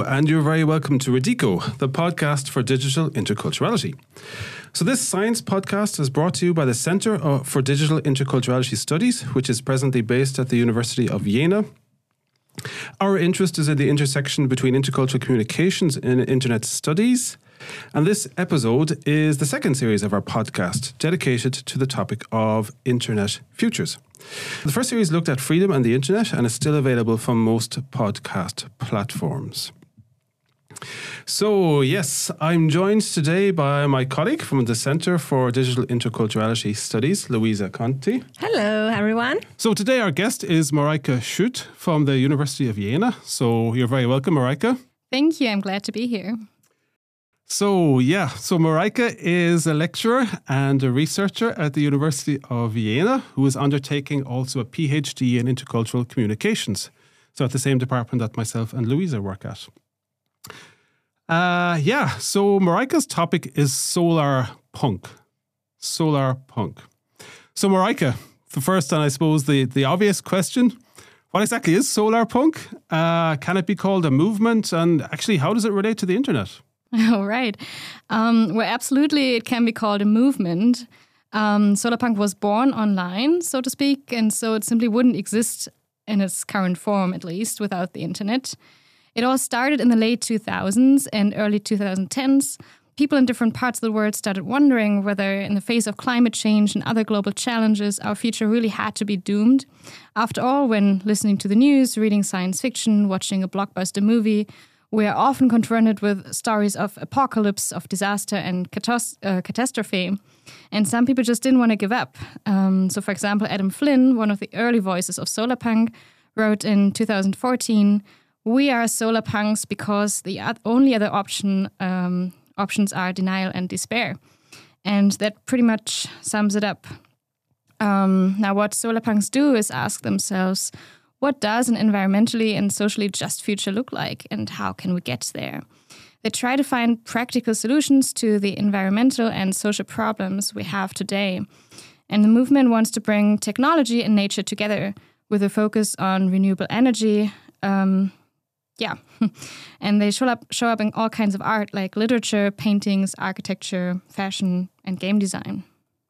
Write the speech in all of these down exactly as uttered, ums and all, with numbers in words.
and you're very welcome to Radico, the podcast for digital interculturality. So this science podcast is brought to you by the Centre for Digital Interculturality Studies, which is presently based at the University of Jena. Our interest is in the intersection between intercultural communications and internet studies. And this episode is the second series of our podcast dedicated to the topic of internet futures. The first series looked at freedom and the internet and is still available from most podcast platforms. So, yes, I'm joined today by my colleague from the Centre for Digital Interculturality Studies, Luisa Conti. Hello, everyone. So today our guest is Mareike Schutt from the University of Jena. So you're very welcome, Mareike. Thank you. I'm glad to be here. So, yeah, so Mareike is a lecturer and a researcher at the University of Jena who is undertaking also a PhD in intercultural communications. So at the same department that myself and Luisa work at. Uh, yeah, so Mareike's topic is solar punk. Solar punk. So Mareike, the first and I suppose the, the obvious question, what exactly is solar punk? Uh, can it be called a movement? And actually, how does it relate to the internet? Oh, right. Um, well, absolutely, it can be called a movement. Um, Solarpunk was born online, so to speak, and so it simply wouldn't exist in its current form, at least, without the internet. It all started in the late two thousands and early twenty tens. People in different parts of the world started wondering whether, in the face of climate change and other global challenges, our future really had to be doomed. After all, when listening to the news, reading science fiction, watching a blockbuster movie, we are often confronted with stories of apocalypse, of disaster and catos- uh, catastrophe. And some people just didn't want to give up. Um, so, for example, Adam Flynn, one of the early voices of solarpunk, wrote in two thousand fourteen, "We are solarpunks because the only other option um, options are denial and despair." And that pretty much sums it up. Um, now, what solarpunks do is ask themselves, what does an environmentally and socially just future look like, and how can we get there? They try to find practical solutions to the environmental and social problems we have today. And the movement wants to bring technology and nature together with a focus on renewable energy. Um, yeah, and they show up, show up in all kinds of art like literature, paintings, architecture, fashion, and game design.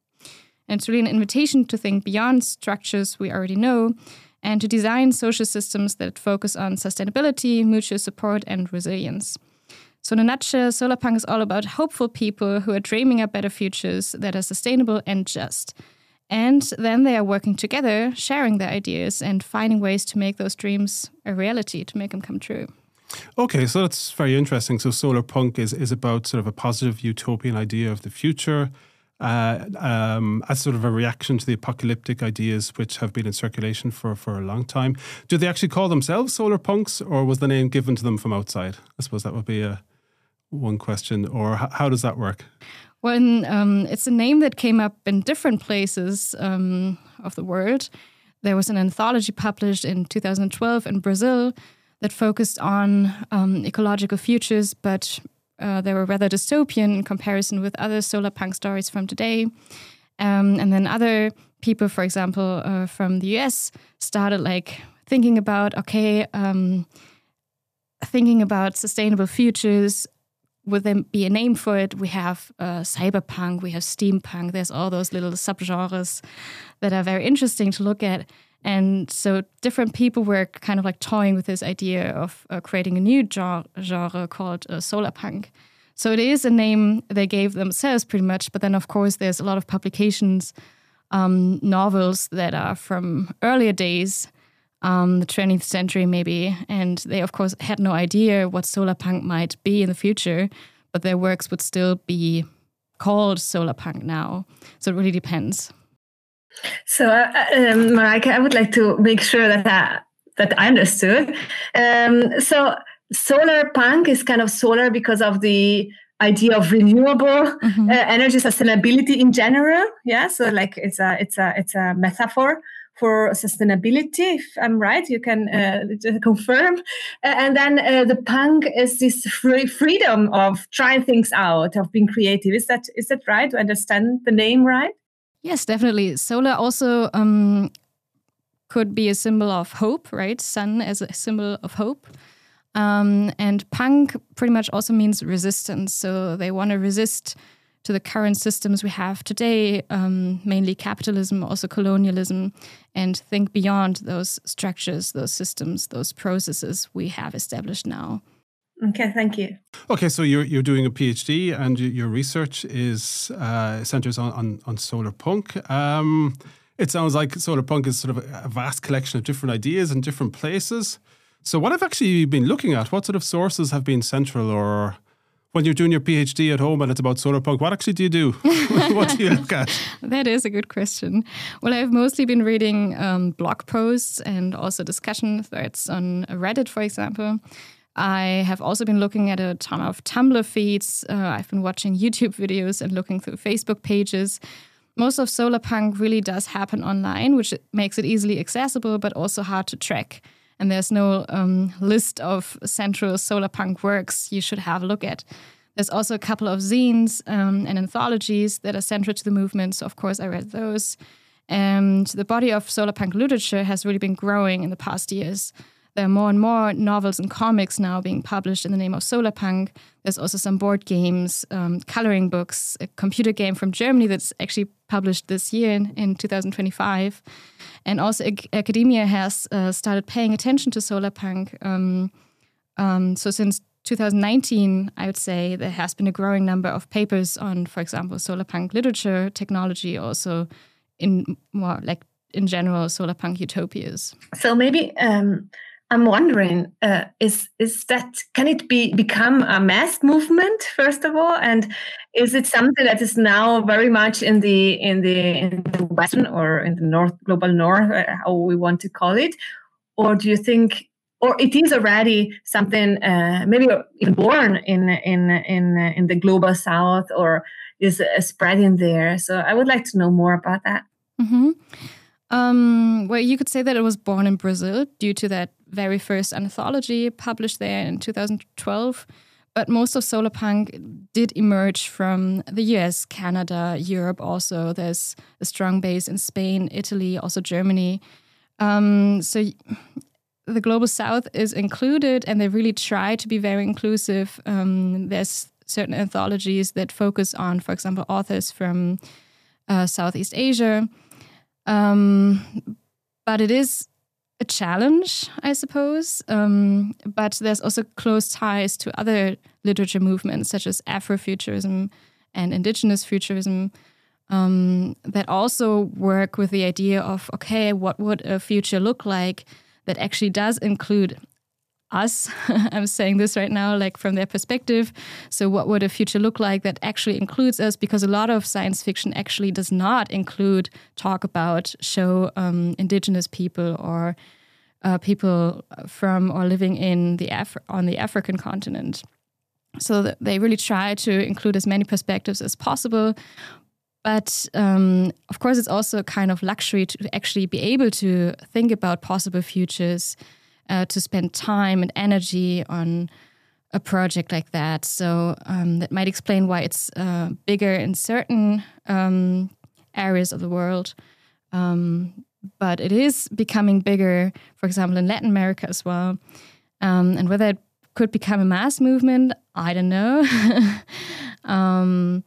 And it's really an invitation to think beyond structures we already know and to design social systems that focus on sustainability, mutual support, and resilience. So in a nutshell, solarpunk is all about hopeful people who are dreaming up better futures that are sustainable and just. And then they are working together, sharing their ideas and finding ways to make those dreams a reality, to make them come true. Okay, so that's very interesting. So solarpunk is, is about sort of a positive utopian idea of the future, Uh, um, as sort of a reaction to the apocalyptic ideas which have been in circulation for, for a long time. Do they actually call themselves solar punks, or was the name given to them from outside? I suppose that would be a, one question. Or h- how does that work? Well, um, it's a name that came up in different places um, of the world. There was an anthology published in two thousand twelve in Brazil that focused on um, ecological futures, but Uh, they were rather dystopian in comparison with other solarpunk stories from today. Um, and then other people, for example, uh, from the U S, started like thinking about, okay, um, thinking about sustainable futures. Would there be a name for it? We have uh, cyberpunk, we have steampunk. There's all those little subgenres that are very interesting to look at. And so different people were kind of like toying with this idea of uh, creating a new genre, genre called uh, solarpunk. So it is a name they gave themselves pretty much. But then, of course, there's a lot of publications, um, novels that are from earlier days, um, the twentieth century maybe. And they, of course, had no idea what solarpunk might be in the future. But their works would still be called solarpunk now. So it really depends. So, uh, um, Mareike, I would like to make sure that I, that I understood. Um, so, solar punk is kind of solar because of the idea of renewable mm-hmm. uh, energy sustainability in general. Yeah, so like it's a it's a it's a metaphor for sustainability. If I'm right, you can uh, confirm. Uh, and then uh, the punk is this free freedom of trying things out, of being creative. Is that is that right? To understand the name right? Yes, definitely. Solar also um, could be a symbol of hope, right? Sun as a symbol of hope. Um, and punk pretty much also means resistance. So they want to resist to the current systems we have today, um, mainly capitalism, also colonialism, and think beyond those structures, those systems, those processes we have established now. Okay, thank you. Okay, so you're you're doing a PhD, and your research is uh, centers on, on on solar punk. Um, it sounds like solar punk is sort of a vast collection of different ideas in different places. So what have you actually been looking at? What sort of sources have been central? Or when you're doing your PhD at home and it's about solar punk, what actually do you do? What do you look at? That is a good question. Well, I've mostly been reading um, blog posts and also discussion threads on Reddit, for example. I have also been looking at a ton of Tumblr feeds. Uh, I've been watching YouTube videos and looking through Facebook pages. Most of solar punk really does happen online, which makes it easily accessible, but also hard to track. And there's no um, list of central solar punk works you should have a look at. There's also a couple of zines um, and anthologies that are central to the movement. So, of course, I read those. And the body of solar punk literature has really been growing in the past years. There are more and more novels and comics now being published in the name of solar punk. There's also some board games, um, coloring books, a computer game from Germany that's actually published this year in, in two thousand twenty-five. And also ac- academia has uh, started paying attention to solar punk. Um, um, so since two thousand nineteen, I would say there has been a growing number of papers on, for example, solar punk literature, technology, also in more like in general solar punk utopias. So maybe um, I'm wondering, uh, is is that can it be become a mass movement first of all, and is it something that is now very much in the in the in the Western or in the North global North, uh, how we want to call it, or do you think, or it is already something uh, maybe even born in in in in the global South, or is uh, spreading there? So I would like to know more about that. Mm-hmm. Um, well, you could say that it was born in Brazil due to that very first anthology published there in two thousand twelve. But most of solar punk did emerge from the U S, Canada, Europe also. There's a strong base in Spain, Italy, also Germany. Um, so the Global South is included, and they really try to be very inclusive. Um, there's certain anthologies that focus on, for example, authors from uh, Southeast Asia. Um, but it is a challenge, I suppose. Um, but there's also close ties to other literature movements, such as Afrofuturism and Indigenous futurism, um, that also work with the idea of, okay, what would a future look like that actually does include us? I'm saying this right now, like from their perspective. So what would a future look like that actually includes us? Because a lot of science fiction actually does not include, talk about, show um, indigenous people or uh, people from or living in the Af- on the African continent. So that they really try to include as many perspectives as possible. But um, of course, it's also a kind of luxury to actually be able to think about possible futures, uh, to spend time and energy on a project like that. So um, that might explain why it's uh, bigger in certain um, areas of the world. Um, but it is becoming bigger, for example, in Latin America as well. Um, and whether it could become a mass movement, I don't know. um,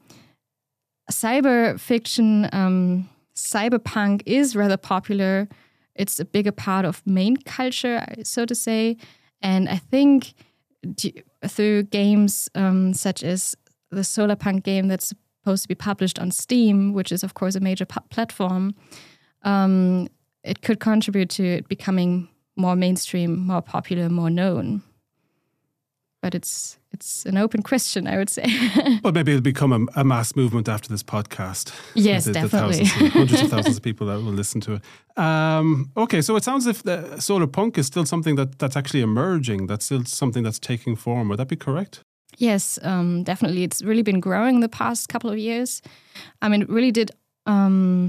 cyber fiction, um, cyberpunk is rather popular. It's a bigger part of main culture, so to say. And I think d- through games um, such as the Solarpunk game that's supposed to be published on Steam, which is, of course, a major p- platform, um, it could contribute to it becoming more mainstream, more popular, more known. But it's it's an open question, I would say. But maybe it'll become a, a mass movement after this podcast. Yes, the, definitely. The thousands, hundreds of thousands of people that will listen to it. Um, okay, so it sounds as if the solar punk is still something that, that's actually emerging. That's still something that's taking form. Would that be correct? Yes, um, definitely. It's really been growing the past couple of years. I mean, it really did um,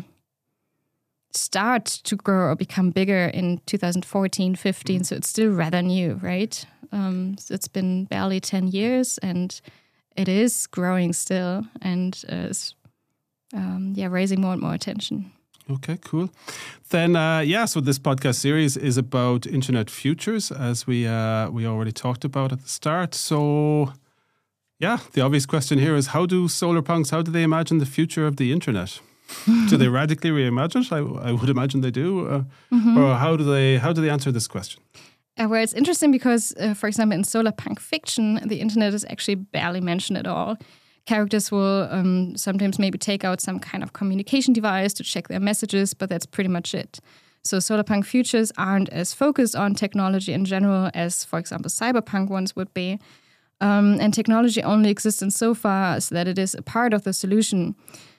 start to grow or become bigger in two thousand fourteen, fifteen. So it's still rather new, right? Um, so it's been barely ten years, and it is growing still, and uh, is um, yeah, raising more and more attention. Okay, cool. Then, uh, yeah, so this podcast series is about internet futures, as we uh, we already talked about at the start. So, yeah, the obvious question here is, how do solar punks, how do they imagine the future of the internet? Do they radically reimagine it? I, I would imagine they do. Uh, mm-hmm. Or how do they how do they answer this question? Uh, well, it's interesting because, uh, for example, in solar punk fiction, the internet is actually barely mentioned at all. Characters will um, sometimes maybe take out some kind of communication device to check their messages, but that's pretty much it. So solarpunk futures aren't as focused on technology in general as, for example, cyberpunk ones would be. Um, and technology only exists in so far as that it is a part of the solution.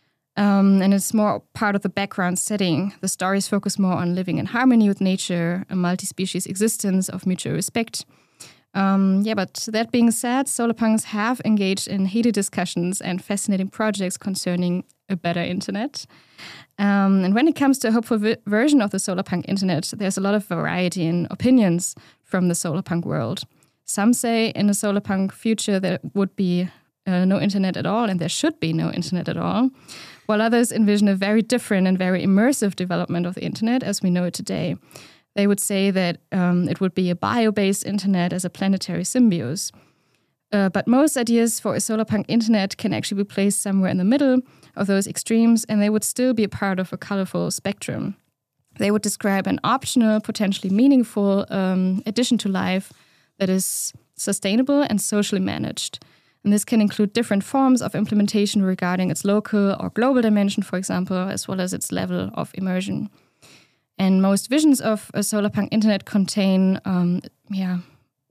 Um, and it's more part of the background setting. The stories focus more on living in harmony with nature, a multi-species existence of mutual respect. Um, yeah, but that being said, solarpunks have engaged in heated discussions and fascinating projects concerning a better internet. Um, and when it comes to a hopeful vi- version of the solarpunk internet, there's a lot of variety in opinions from the solarpunk world. Some say in a solarpunk future there would be uh, no internet at all, and there should be no internet at all, while others envision a very different and very immersive development of the internet as we know it today. They would say that um, it would be a bio-based internet as a planetary symbiose. Uh, but most ideas for a solarpunk internet can actually be placed somewhere in the middle of those extremes, and they would still be a part of a colorful spectrum. They would describe an optional, potentially meaningful um, addition to life that is sustainable and socially managed. And this can include different forms of implementation regarding its local or global dimension, for example, as well as its level of immersion. And most visions of a solarpunk internet contain, um, yeah,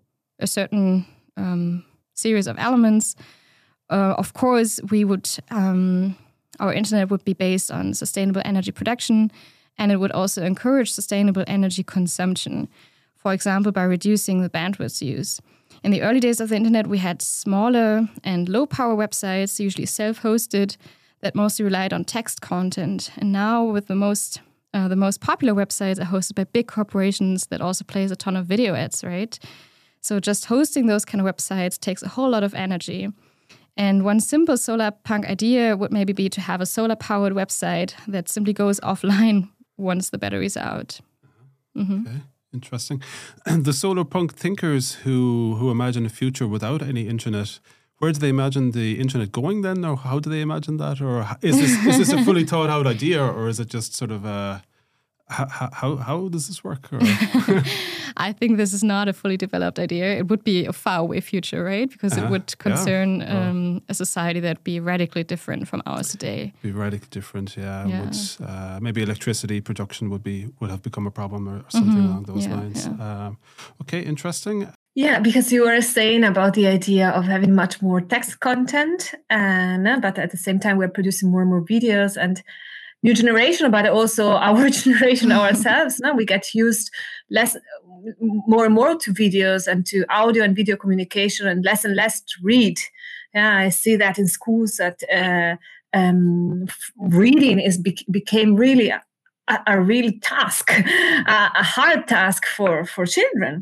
a certain um, series of elements. Uh, of course, we would um, our internet would be based on sustainable energy production, and it would also encourage sustainable energy consumption. For example, by reducing the bandwidth use. In the early days of the internet, we had smaller and low-power websites, usually self-hosted, that mostly relied on text content. And now, with the most Uh, the most popular websites are hosted by big corporations that also place a ton of video ads, right? So just hosting those kind of websites takes a whole lot of energy. And one simple solarpunk idea would maybe be to have a solar-powered website that simply goes offline once the battery's out. Mm-hmm. Okay, interesting. And the solarpunk thinkers who, who imagine a future without any internet, where do they imagine the internet going then, or how do they imagine that? Or is this is this a fully thought out idea, or is it just sort of a how how how does this work? I think this is not a fully developed idea. It would be a faraway future, right? Because uh-huh. it would concern yeah. um, a society that would be radically different from ours today. Be radically different, yeah. yeah. Would, uh, maybe electricity production would be would have become a problem or something mm-hmm. along those yeah, lines. Yeah. Um, okay, interesting. Yeah, because you were saying about the idea of having much more text content, and uh, but at the same time we're producing more and more videos, and new generation, but also our generation ourselves. No, we get used less, more and more to videos and to audio and video communication, and less and less to read. Yeah, I see that in schools that uh, um, reading is be- became really a, a real task, a, a hard task for for children.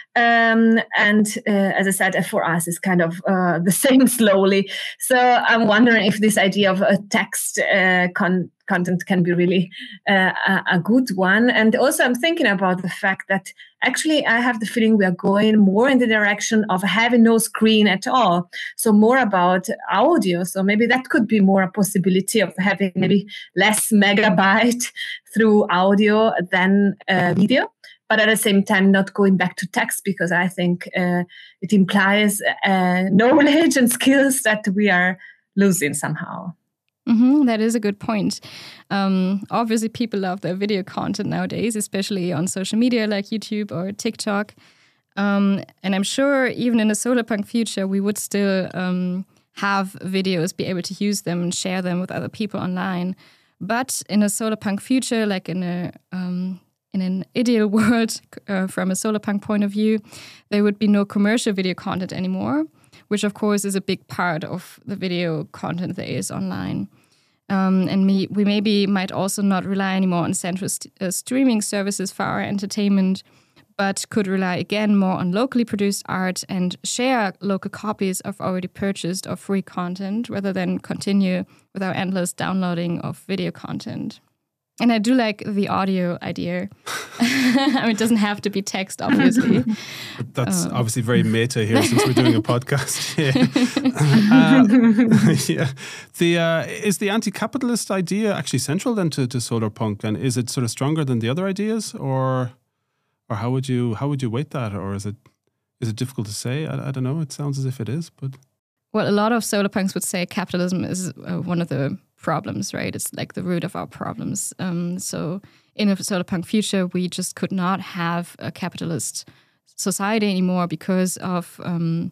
Um, and uh, as I said, for us, it's kind of uh, the same slowly. So I'm wondering if this idea of a text uh, con- content can be really uh, a, a good one. And also I'm thinking about the fact that actually I have the feeling we are going more in the direction of having no screen at all. So more about audio. So maybe that could be more a possibility of having maybe less megabyte through audio than uh, video. But at the same time, not going back to text, because I think uh, it implies uh, knowledge and skills that we are losing somehow. Mm-hmm, that is a good point. Um, obviously, people love their video content nowadays, especially on social media like YouTube or TikTok. Um, and I'm sure even in a solarpunk future, we would still um, have videos, be able to use them and share them with other people online. But in a solarpunk future, like in a... Um, In an ideal world, uh, from a solarpunk point of view, there would be no commercial video content anymore, which of course is a big part of the video content there is online. Um, and me, we maybe might also not rely anymore on central st- uh, streaming services for our entertainment, but could rely again more on locally produced art and share local copies of already purchased or free content, rather than continue with our endless downloading of video content. And I do like the audio idea. I mean, it doesn't have to be text, obviously. That's um. obviously very meta here since we're doing a podcast. Yeah. uh, yeah. The uh, is the anti-capitalist idea actually central then to, to solar punk, and is it sort of stronger than the other ideas, or or how would you how would you weight that, or is it is it difficult to say? I, I don't know. It sounds as if it is, but well, a lot of solar punks would say capitalism is uh, one of the problems, right? It's like the root of our problems. Um, so in a solar punk future, we just could not have a capitalist society anymore because of um,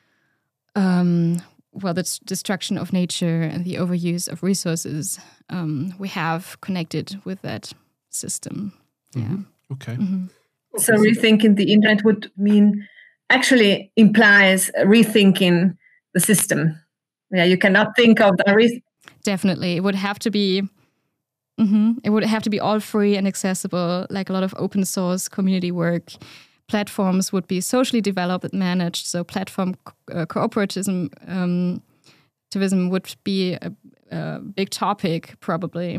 um, well, the destruction of nature and the overuse of resources um, we have connected with that system. Yeah. Mm-hmm. Okay. Mm-hmm. So rethinking the internet would mean actually implies rethinking the system. Yeah, you cannot think of the re- Definitely, it would have to be. Mm-hmm, it would have to be all free and accessible, like a lot of open source community work. Platforms would be socially developed and managed. So platform co- uh, cooperativism um, activism would be a, a big topic probably.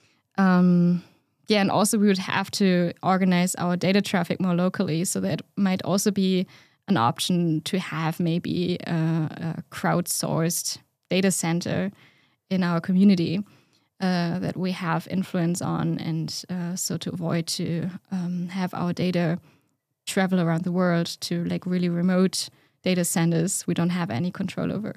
Um, yeah, and also we would have to organize our data traffic more locally. So that might also be an option to have maybe a, a crowdsourced data center in our community uh, that we have influence on, and uh, so to avoid to um, have our data travel around the world to like really remote data centers we don't have any control over.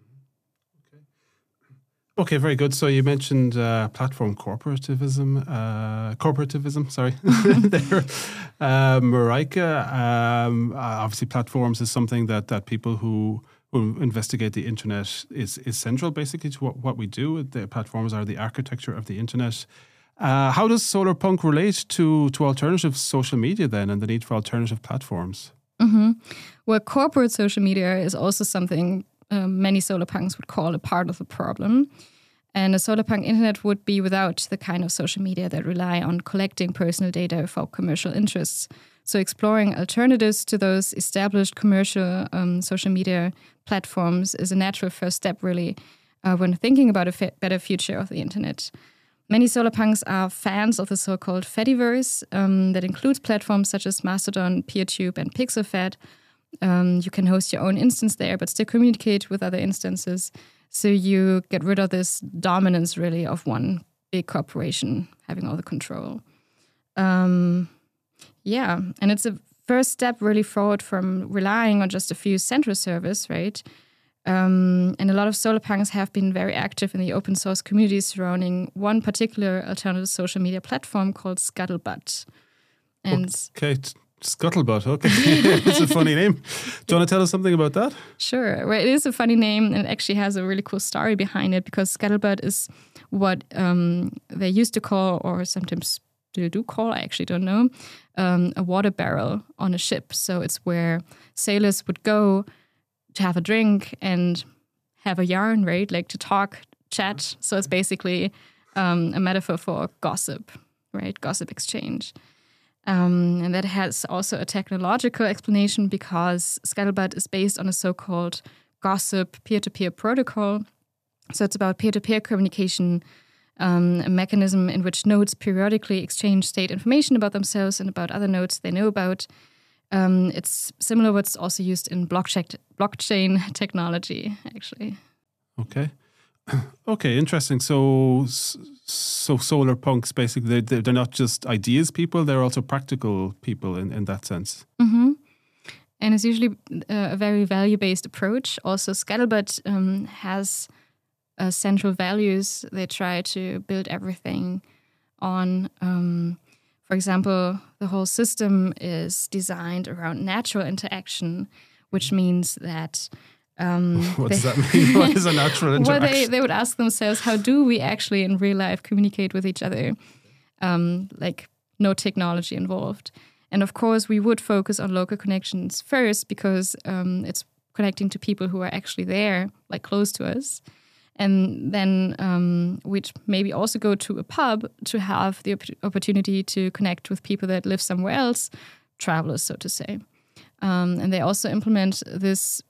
Okay, okay, very good. So you mentioned uh, platform corporativism, uh, corporativism, sorry, there. Uh, Marijke, um, obviously platforms is something that, that people who who investigate the internet is, is central basically to what, what we do. The platforms are the architecture of the internet. Uh, how does solar punk relate to, to alternative social media then, and the need for alternative platforms? Mm-hmm. Well, corporate social media is also something um, many solar punks would call a part of the problem. And a solar punk internet would be without the kind of social media that rely on collecting personal data for commercial interests. So exploring alternatives to those established commercial um, social media platforms is a natural first step, really, uh, when thinking about a f- better future of the internet. Many solar punks are fans of the so-called Fediverse um, that includes platforms such as Mastodon, PeerTube, and PixelFed. Um, you can host your own instance there, but still communicate with other instances. So you get rid of this dominance, really, of one big corporation having all the control. Um, yeah, and it's a first step really forward from relying on just a few central servers, right? Um, and a lot of solar punks have been very active in the open source communities surrounding one particular alternative social media platform called Scuttlebutt. And okay, Scuttlebutt, okay. It's a funny name. Do you want to tell us something about that? Sure. Well, it is a funny name, and it actually has a really cool story behind it, because Scuttlebutt is what um, they used to call, or sometimes do do call, I actually don't know, um, a water barrel on a ship. So it's where sailors would go to have a drink and have a yarn, right? Like to talk, chat. So it's basically um, a metaphor for gossip, right? Gossip exchange. Um, and that has also a technological explanation, because Scuttlebutt is based on a so-called gossip peer-to-peer protocol. So it's about peer-to-peer communication, um, a mechanism in which nodes periodically exchange state information about themselves and about other nodes they know about. Um, it's similar to what's also used in blockchain blockchain technology, actually. Okay. Okay, interesting. So, so solar punks, basically, they're, they're not just ideas people, they're also practical people in, in that sense. Mm-hmm. And it's usually a very value-based approach. Also, Scuttlebutt um, has uh, central values they try to build everything on. Um, for example, the whole system is designed around natural interaction, which means that Um, what they, does that mean? What is a natural interaction? Well, they, they would ask themselves, how do we actually in real life communicate with each other? Um, like no technology involved. And of course, we would focus on local connections first, because um, it's connecting to people who are actually there, like close to us. And then um, we'd maybe also go to a pub to have the op- opportunity to connect with people that live somewhere else, travelers, so to say. Um, and they also implement this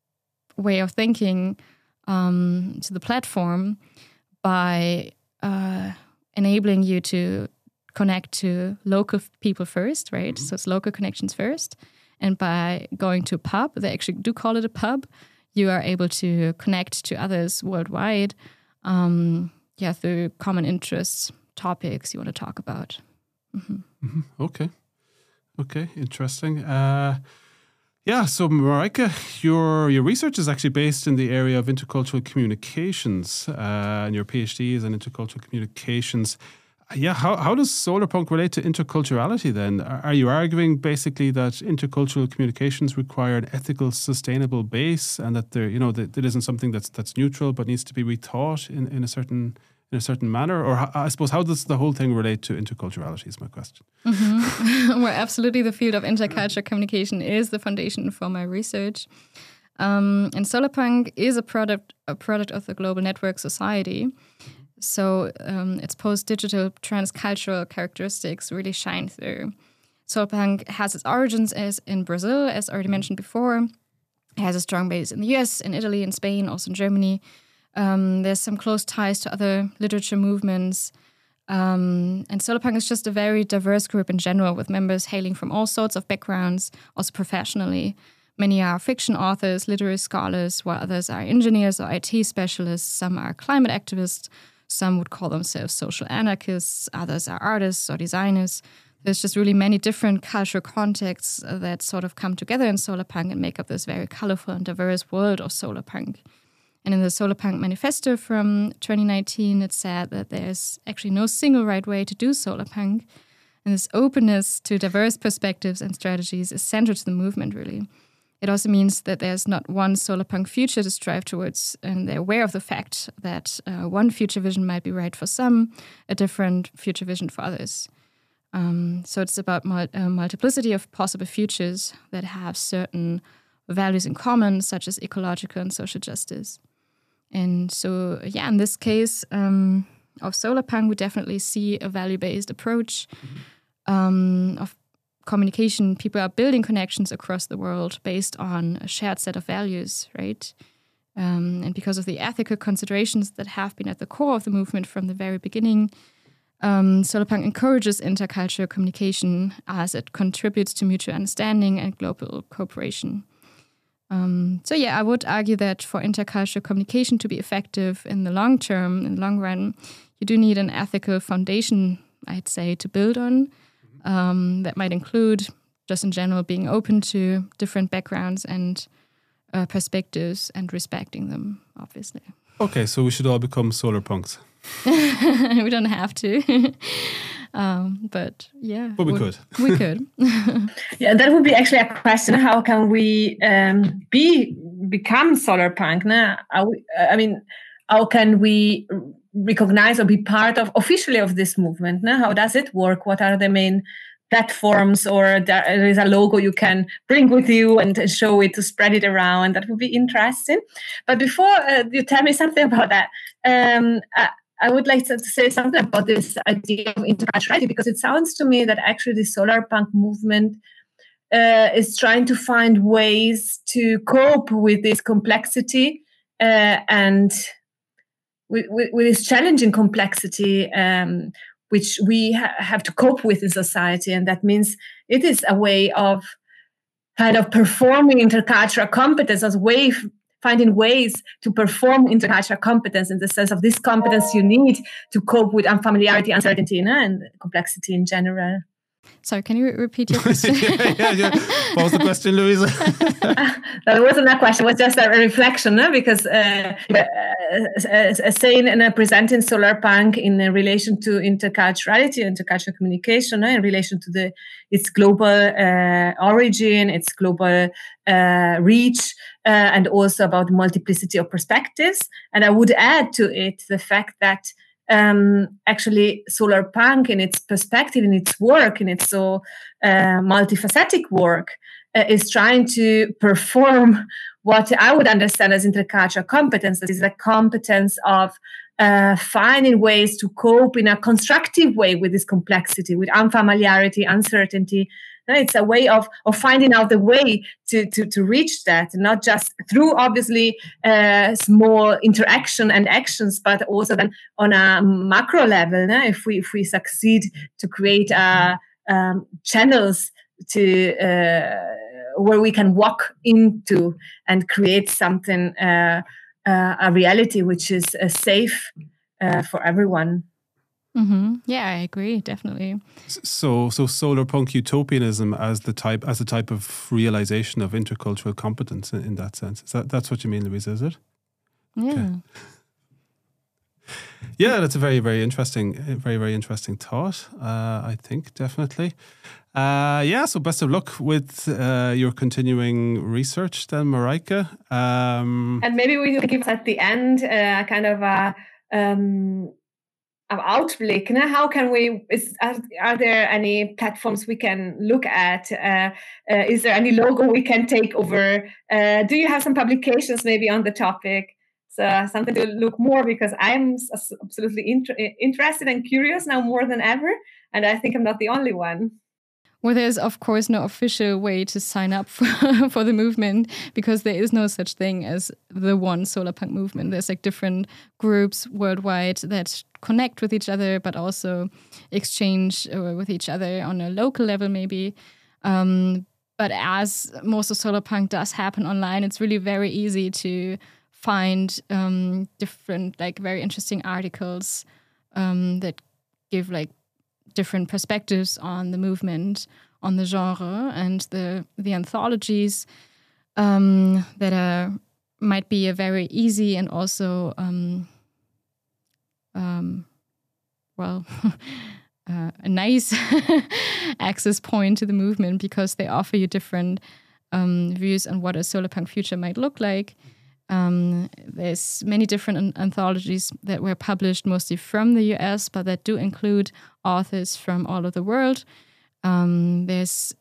way of thinking um, to the platform by uh, enabling you to connect to local people first, right? Mm-hmm. So it's local connections first. And by going to a pub, they actually do call it a pub, you are able to connect to others worldwide, um, yeah, through common interests, topics you want to talk about. Mm-hmm. Mm-hmm. Okay. Okay, interesting. Uh, yeah, so Marijke, your your research is actually based in the area of intercultural communications, uh, and your PhD is in intercultural communications. Yeah, how how does solarpunk relate to interculturality then? Are you arguing basically that intercultural communications require an ethical, sustainable base, and that there, you know, that it isn't something that's that's neutral but needs to be rethought in, in a certain in a certain manner? Or how, I suppose, how does the whole thing relate to interculturality is my question. Mm-hmm. Well, absolutely, the field of intercultural communication is the foundation for my research. Um, and solarpunk is a product a product of the Global Network Society. So um, its post-digital transcultural characteristics really shine through. Solarpunk has its origins as in Brazil, as already mentioned before. It has a strong base in the U S, in Italy, in Spain, also in Germany. Um, there's some close ties to other literature movements. Um, and solarpunk is just a very diverse group in general, with members hailing from all sorts of backgrounds, also professionally. Many are fiction authors, literary scholars, while others are engineers or I T specialists. Some are climate activists. Some would call themselves social anarchists. Others are artists or designers. There's just really many different cultural contexts that sort of come together in solarpunk and make up this very colorful and diverse world of solarpunk. And in the Solarpunk Manifesto from twenty nineteen, it said that there's actually no single right way to do solarpunk. And this openness to diverse perspectives and strategies is central to the movement, really. It also means that there's not one solarpunk future to strive towards, and they're aware of the fact that uh, one future vision might be right for some, a different future vision for others. Um, so it's about mul- a multiplicity of possible futures that have certain values in common, such as ecological and social justice. And so, yeah, in this case um, of solarpunk, we definitely see a value-based approach mm-hmm. um, of communication. People are building connections across the world based on a shared set of values, right? Um, and because of the ethical considerations that have been at the core of the movement from the very beginning, um, solarpunk encourages intercultural communication as it contributes to mutual understanding and global cooperation. Um, so yeah, I would argue that for intercultural communication to be effective in the long term, in the long run, you do need an ethical foundation, I'd say, to build on. Um, that might include, just in general, being open to different backgrounds and uh, perspectives and respecting them, obviously. Okay, so we should all become solarpunks. We don't have to. um, but yeah. But we, we could. We could. Yeah, that would be actually a question. How can we um, be become solarpunk? No? Are we, I mean, how can we recognize or be part of officially of this movement? No? How does it work? What are the main platforms, or there is a logo you can bring with you and show it to spread it around? That would be interesting. But before uh, you tell me something about that, um, I, I would like to say something about this idea of interculturality, because it sounds to me that actually the solarpunk movement uh, is trying to find ways to cope with this complexity uh, and with, with, with this challenging complexity um, which we ha- have to cope with in society. And that means it is a way of kind of performing intercultural competence as a way of finding ways to perform intercultural competence in the sense of this competence you need to cope with unfamiliarity, uncertainty, you know, and complexity in general. Sorry, can you re- repeat your question? yeah, yeah, yeah. What was the question, Louisa? That wasn't a question. It was just a reflection, no? Because uh, uh, uh, saying and uh, presenting solarpunk in relation to interculturality, intercultural communication, no? In relation to the its global uh, origin, its global uh, reach, uh, and also about multiplicity of perspectives. And I would add to it the fact that Um, actually, solarpunk in its perspective, in its work, in its so uh, multifaceted work, uh, is trying to perform what I would understand as intercultural competence. That is a competence of uh, finding ways to cope in a constructive way with this complexity, with unfamiliarity, uncertainty. It's a way of, of finding out the way to, to, to reach that, not just through obviously uh, small interaction and actions, but also then on a macro level. No? If we if we succeed to create uh, um, channels to uh, where we can walk into and create something, uh, uh, a reality which is uh, safe uh, for everyone. Mm-hmm. Yeah, I agree, definitely. So, so solar punk utopianism as the type as a type of realization of intercultural competence in, in that sense. Is that that's what you mean, Louisa? Is it? Yeah. Okay. Yeah, that's a very, very interesting, very, very interesting thought. Uh, I think definitely. Uh, yeah. So, best of luck with uh, your continuing research, then, Marijke. Um, and maybe we will give at the end uh, kind of a. Um, Outblick. Now, how can we? Is, are, are there any platforms we can look at? Uh, uh, is there any logo we can take over? Uh, do you have some publications maybe on the topic? So uh, something to look more, because I'm absolutely inter- interested and curious now more than ever, and I think I'm not the only one. Well, there's of course no official way to sign up for, for the movement, because there is no such thing as the one solar punk movement. There's like different groups worldwide that connect with each other, but also exchange uh, with each other on a local level maybe. Um, but as most of solar punk does happen online, it's really very easy to find um, different, like very interesting articles um, that give like different perspectives on the movement, on the genre, and the the anthologies um, that are might be a very easy and also um, um, well uh, a nice access point to the movement, because they offer you different um, views on what a solar punk future might look like. Um, there's many different an- anthologies that were published mostly from the U S, but that do include authors from all over the world. Um, there's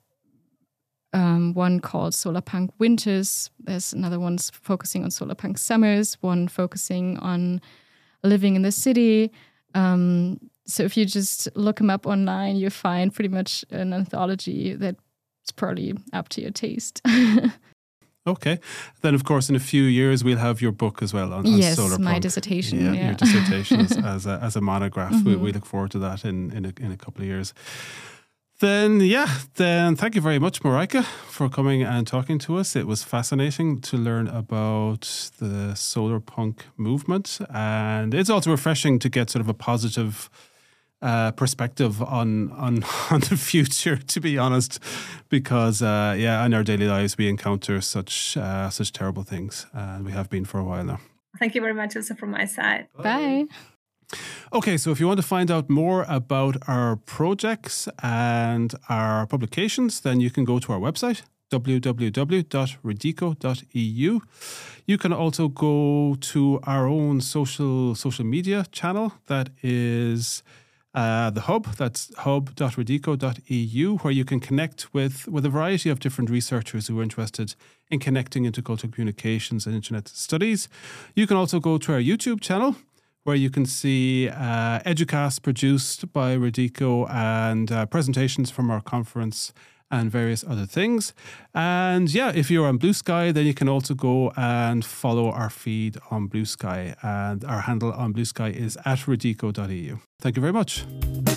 um, one called Solar Punk Winters. There's another one focusing on Solar Punk Summers, one focusing on living in the city. Um, so if you just look them up online, you find pretty much an anthology that's probably up to your taste. Okay. Then, of course, in a few years, we'll have your book as well on, on yes, solar punk. my dissertation. Yeah, yeah. your dissertation as, as, a, as a monograph. Mm-hmm. We, we look forward to that in, in, a, in a couple of years. Then, yeah, then thank you very much, Marijke, for coming and talking to us. It was fascinating to learn about the solar punk movement. And it's also refreshing to get sort of a positive Uh, perspective on, on on the future, to be honest, because uh, yeah, in our daily lives we encounter such uh, such terrible things, and we have been for a while now. Thank you very much, also from my side. Bye. Okay, so if you want to find out more about our projects and our publications, then you can go to our website, w w w dot redico dot e u. You can also go to our own social social media channel, that is Uh, the hub, that's hub dot redico dot e u, where you can connect with, with a variety of different researchers who are interested in connecting intercultural communications and internet studies. You can also go to our YouTube channel, where you can see uh, Educast produced by Redico and uh, presentations from our conference and various other things. And yeah, if you're on Blue Sky, then you can also go and follow our feed on Blue Sky. And our handle on Blue Sky is at redico dot e u. Thank you very much.